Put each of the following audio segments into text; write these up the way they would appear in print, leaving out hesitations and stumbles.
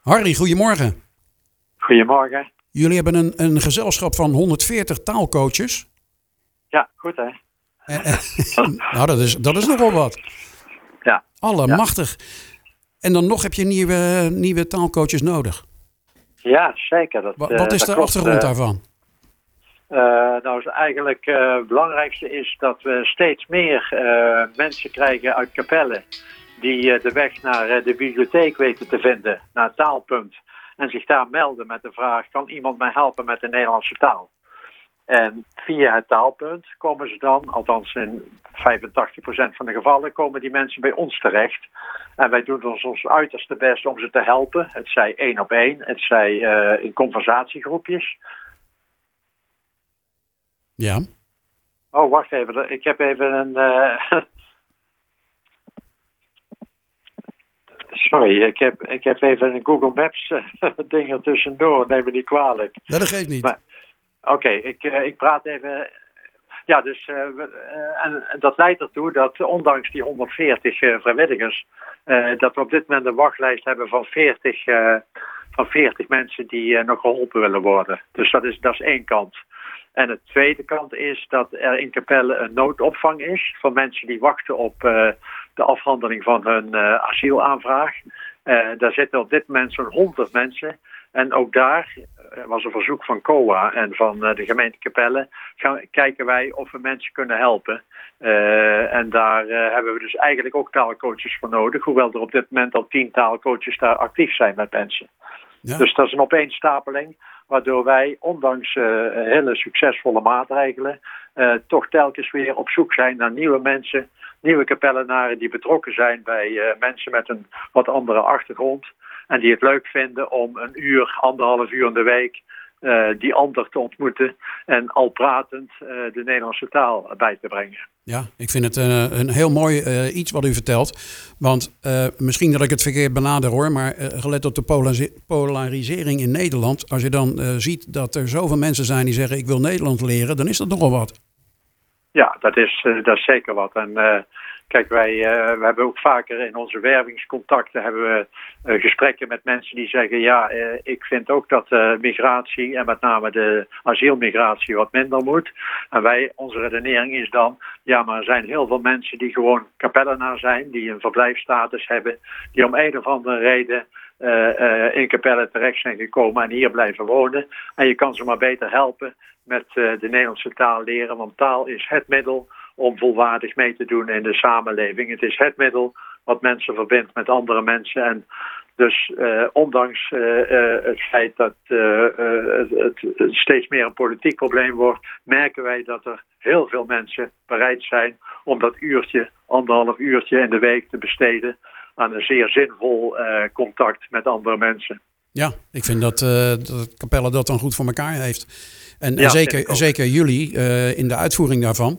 Harry, goedemorgen. Goedemorgen. Jullie hebben een gezelschap van 140 taalcoaches. Ja, goed hè. Nou, dat is nogal wat. Ja. Allemachtig. En dan nog heb je nieuwe taalcoaches nodig. Ja, zeker. Wat is de achtergrond daarvan? Nou, eigenlijk het belangrijkste is dat we steeds meer mensen krijgen uit Capelle die de weg naar de bibliotheek weten te vinden, naar het taalpunt. En zich daar melden met de vraag, kan iemand mij helpen met de Nederlandse taal? En via het taalpunt komen ze dan, althans in 85% van de gevallen, komen die mensen bij ons terecht. En wij doen ons uiterste best om ze te helpen. Het zij 1-op-1, het zij in conversatiegroepjes. Ja. Oh, wacht even. Ik heb even een... Sorry, ik heb even een Google Maps ding er tussendoor. Neem me niet kwalijk. Ja, dat geeft niet. Oké, ik praat even... Ja, dus en dat leidt ertoe dat ondanks die 140 vrijwilligers... dat we op dit moment een wachtlijst hebben van 40 mensen die nog geholpen willen worden. Dus dat is één kant. En de tweede kant is dat er in Capelle een noodopvang is voor mensen die wachten op de afhandeling van hun asielaanvraag. Daar zitten op dit moment zo'n 100 mensen. En ook daar was een verzoek van COA en van de gemeente Capelle. Kijken wij of we mensen kunnen helpen. En daar hebben we dus eigenlijk ook taalcoaches voor nodig. Hoewel er op dit moment al 10 taalcoaches daar actief zijn met mensen. Ja. Dus dat is een opeenstapeling. Waardoor wij, ondanks hele succesvolle maatregelen, toch telkens weer op zoek zijn naar nieuwe mensen, nieuwe Capellenaren die betrokken zijn bij mensen met een wat andere achtergrond. En die het leuk vinden om 1 uur, 1,5 uur in de week die ander te ontmoeten en al pratend de Nederlandse taal bij te brengen. Ja, ik vind het een heel mooi iets wat u vertelt. Want misschien dat ik het verkeerd benader hoor, maar gelet op de polarisering in Nederland, als je dan ziet dat er zoveel mensen zijn die zeggen ik wil Nederlands leren, dan is dat nogal wat. Ja, dat is zeker wat. En kijk, we hebben ook vaker in onze wervingscontacten hebben we gesprekken met mensen die zeggen, ja, ik vind ook dat migratie en met name de asielmigratie wat minder moet. En onze redenering is dan, ja, maar er zijn heel veel mensen die gewoon Capellenaar zijn, die een verblijfsstatus hebben, die om een of andere reden in Capelle terecht zijn gekomen en hier blijven wonen. En je kan ze maar beter helpen met de Nederlandse taal leren, want taal is het middel om volwaardig mee te doen in de samenleving. Het is het middel wat mensen verbindt met andere mensen. En dus ondanks het feit dat het steeds meer een politiek probleem wordt, merken wij dat er heel veel mensen bereid zijn om dat uurtje, 1,5 uurtje in de week te besteden aan een zeer zinvol contact met andere mensen. Ja, ik vind dat Capelle dat dan goed voor elkaar heeft. En ja, zeker jullie in de uitvoering daarvan.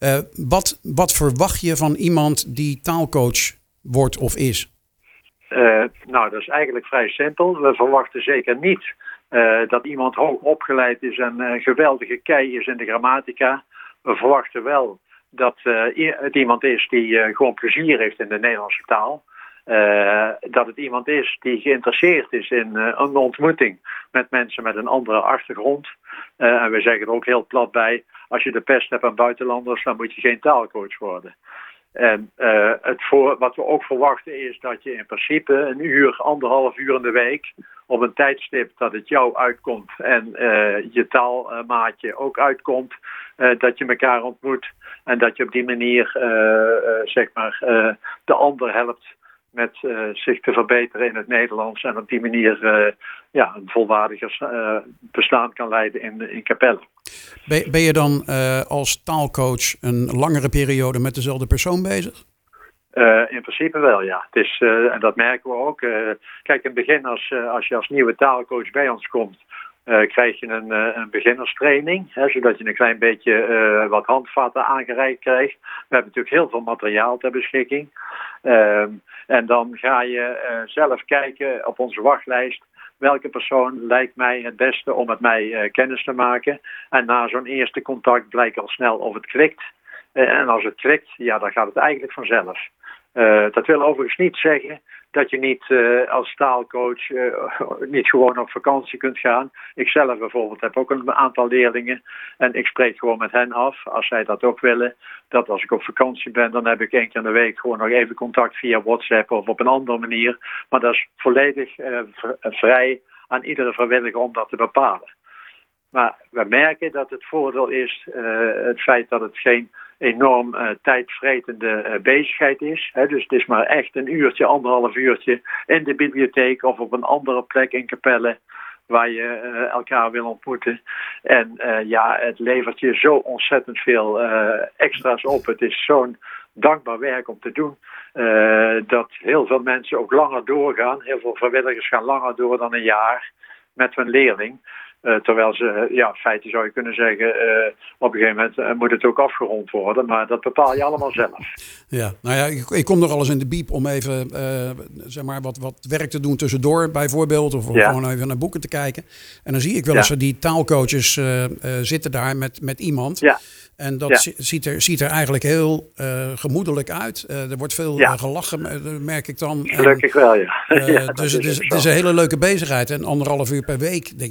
Wat verwacht je van iemand die taalcoach wordt of is? Nou, dat is eigenlijk vrij simpel. We verwachten zeker niet dat iemand hoog opgeleid is en een geweldige kei is in de grammatica. We verwachten wel dat het iemand is die gewoon plezier heeft in de Nederlandse taal. Dat het iemand is die geïnteresseerd is in een ontmoeting met mensen met een andere achtergrond. En we zeggen er ook heel plat bij, als je de pest hebt aan buitenlanders, dan moet je geen taalcoach worden. En wat we ook verwachten is dat je in principe 1 uur, 1,5 uur in de week, op een tijdstip dat het jou uitkomt en je taalmaatje ook uitkomt, dat je elkaar ontmoet en dat je op die manier de ander helpt met zich te verbeteren in het Nederlands en op die manier een volwaardiger bestaan kan leiden in Capelle. Ben je dan als taalcoach een langere periode met dezelfde persoon bezig? In principe wel, ja. Het is, en dat merken we ook. Kijk, in het begin als je als nieuwe taalcoach bij ons komt, krijg je een beginnerstraining, zodat je een klein beetje wat handvatten aangereikt krijgt. We hebben natuurlijk heel veel materiaal ter beschikking. En dan ga je zelf kijken op onze wachtlijst, welke persoon lijkt mij het beste om met mij kennis te maken. En na zo'n eerste contact blijkt al snel of het klikt. En als het klikt, ja, dan gaat het eigenlijk vanzelf. Dat wil overigens niet zeggen dat je niet als taalcoach niet gewoon op vakantie kunt gaan. Ik zelf bijvoorbeeld heb ook een aantal leerlingen en ik spreek gewoon met hen af, als zij dat ook willen, dat als ik op vakantie ben, dan heb ik 1 keer in de week gewoon nog even contact via WhatsApp of op een andere manier. Maar dat is volledig vrij aan iedere vrijwilliger om dat te bepalen. Maar we merken dat het voordeel is het feit dat het geen enorm tijdvretende bezigheid is. Dus het is maar echt 1 uurtje, 1,5 uurtje in de bibliotheek of op een andere plek in Capelle waar je elkaar wil ontmoeten. En het levert je zo ontzettend veel extra's op. Het is zo'n dankbaar werk om te doen. Dat heel veel mensen ook langer doorgaan. Heel veel vrijwilligers gaan langer door dan 1 jaar met hun leerling. Terwijl ze, in feite zou je kunnen zeggen, op een gegeven moment moet het ook afgerond worden. Maar dat bepaal je allemaal zelf. Ja, nou ja, ik kom nog alles in de biep om even wat werk te doen tussendoor bijvoorbeeld. Of gewoon even naar boeken te kijken. En dan zie ik wel eens die taalcoaches zitten daar met iemand. Ja. En dat ziet er eigenlijk heel gemoedelijk uit. Er wordt veel gelachen, merk ik dan. Gelukkig wel, ja. Dus het is een hele leuke bezigheid. En 1,5 uur per week. Ik denk,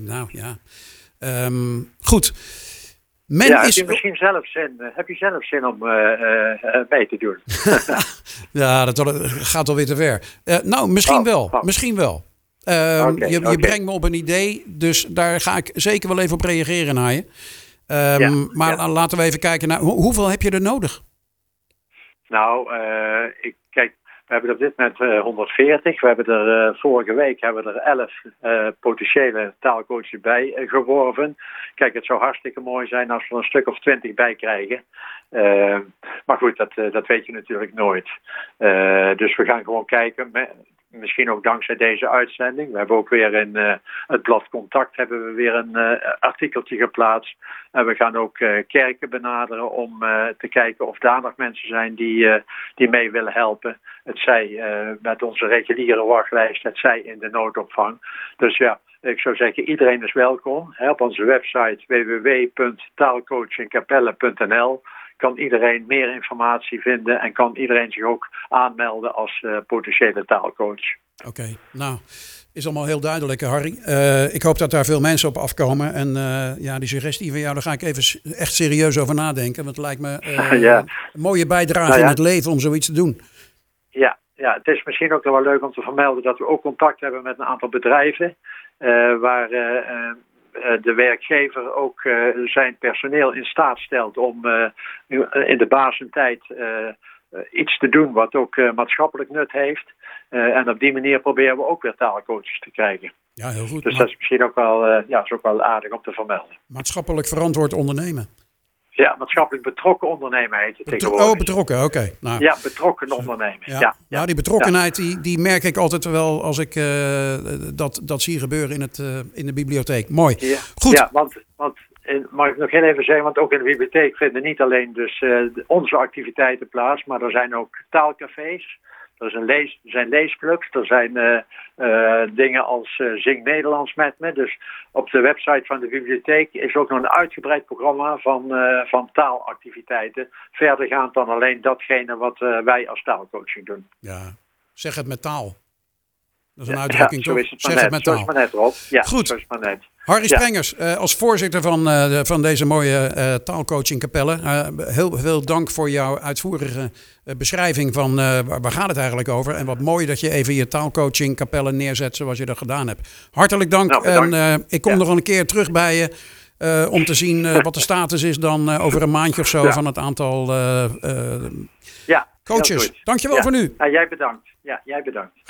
goed. Heb je misschien zelf zin om mee te doen? Ja, dat gaat alweer te ver. Misschien wel. Je brengt me op een idee. Dus daar ga ik zeker wel even op reageren naar je. Laten we even kijken naar hoeveel heb je er nodig? Nou, we hebben op dit moment 140. We hebben er vorige week 11 potentiële taalcoaches bij geworven. Kijk, het zou hartstikke mooi zijn als we er een stuk of 20 bij krijgen. Maar goed, dat weet je natuurlijk nooit. Dus we gaan gewoon kijken. Misschien ook dankzij deze uitzending. We hebben ook weer in het blad Contact hebben we weer een artikeltje geplaatst. En we gaan ook kerken benaderen om te kijken of daar nog mensen zijn die mee willen helpen. Het zij met onze reguliere wachtlijst, het zij in de noodopvang. Dus ik zou zeggen, iedereen is welkom. Op onze website www.taalcoachingcapelle.nl kan iedereen meer informatie vinden en kan iedereen zich ook aanmelden als potentiële taalcoach. Oké, nou, is allemaal heel duidelijk, Harry. Ik hoop dat daar veel mensen op afkomen. En die suggestie van jou, daar ga ik even echt serieus over nadenken. Want het lijkt me een mooie bijdrage in het leven om zoiets te doen. Ja, het is misschien ook nog wel leuk om te vermelden dat we ook contact hebben met een aantal bedrijven waar de werkgever ook zijn personeel in staat stelt om in de basentijd iets te doen wat ook maatschappelijk nut heeft. En op die manier proberen we ook weer taalcoaches te krijgen. Ja, heel goed. Dus dat is misschien ook wel aardig om te vermelden. Maatschappelijk verantwoord ondernemen. Ja, maatschappelijk betrokken ondernemen heet het tegenwoordig. Oh, betrokken, oké. Nou, ja, betrokken ondernemen. Ja. Nou, die betrokkenheid die merk ik altijd wel als ik dat zie gebeuren in de bibliotheek. Mooi. Ja. Goed. Ja, want mag ik nog heel even zeggen, want ook in de bibliotheek vinden niet alleen dus onze activiteiten plaats, maar er zijn ook taalcafés. Er zijn leesclubs, er zijn dingen als Zing Nederlands met me. Dus op de website van de bibliotheek is ook nog een uitgebreid programma van taalactiviteiten. Verdergaand dan alleen datgene wat wij als taalcoaching doen. Ja, zeg het met taal. Dat is een uitdrukking, toch? Zeg het met taal. Zo is het maar net, Rob. Ja, goed. Zo is het maar net. Harry Sprengers, als voorzitter van deze mooie taalcoaching Capelle. Heel veel dank voor jouw uitvoerige beschrijving van waar gaat het eigenlijk over. En wat mooi dat je even je taalcoaching Capelle neerzet zoals je dat gedaan hebt. Hartelijk dank. En ik kom nog een keer terug bij je om te zien wat de status is dan over een maandje of zo van het aantal coaches. Dankjewel voor nu. Ja, jij bedankt.